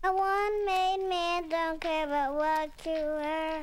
A one-made man don't care about what you earn.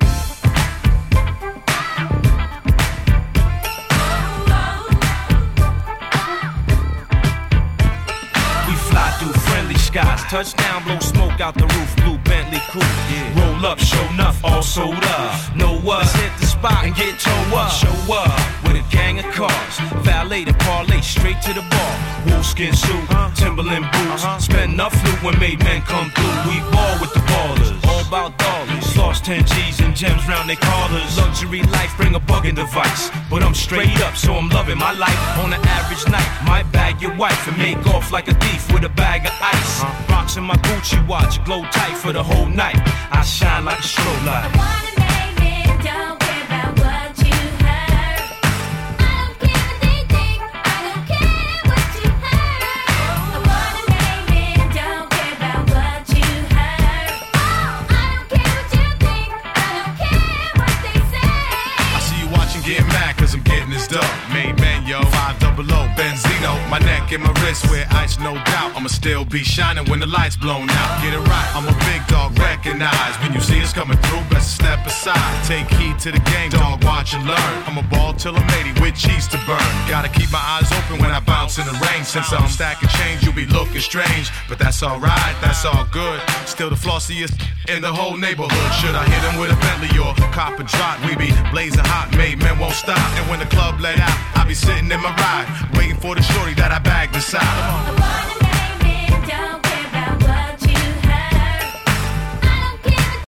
We fly through friendly skies, touchdown, blow smoke out the roof, blue Bentley coupe. Yeah. Roll up, show enough, all sold up. Know what? Let's hit the spot and get towed up. Show up with a gang of cars, valet to parlay straight to the bar. Wolfskin suit, Timberland boots, spend enough loot when made men come through. We ball with the ballers, all about dollars. Lost 10 G's and gems round their collars. Luxury life, bring a bugging device, but I'm straight up, so I'm loving my life. On an average night, might bag your wife and make off like a thief with a bag of ice. Rocks in my Gucci watch, glow tight for the whole night. I shine like a strobe light. I wanna make men don't care about what you heard. I don't care what they think, I don't care what you heard. I wanna make men don't care about what you heard. Oh, I don't care what you think, I don't care what they say. I see you watching, getting mad cause I'm getting this dough. Made man, yo, 500, Benzino. My neck and my wrist wear ice, no doubt. I'ma still be shining when the lights blown out. Get it right, I'm a big dog, recognize. When you see us coming through, best step aside. Take heed to the game, dog, watch and learn. I'm a ball till I'm 80 with cheese to burn. Gotta keep my eyes open when I bounce in the rain. Since I'm stacking change, you'll be looking strange. But that's alright, that's all good. Still the flossiest in the whole neighborhood. Should I hit him with a Bentley or cop a drop? We be blazing hot, made men won't stop. And when the club let out, I be sitting in my ride, waiting for the shorty that I bagged inside. I wanna make men don't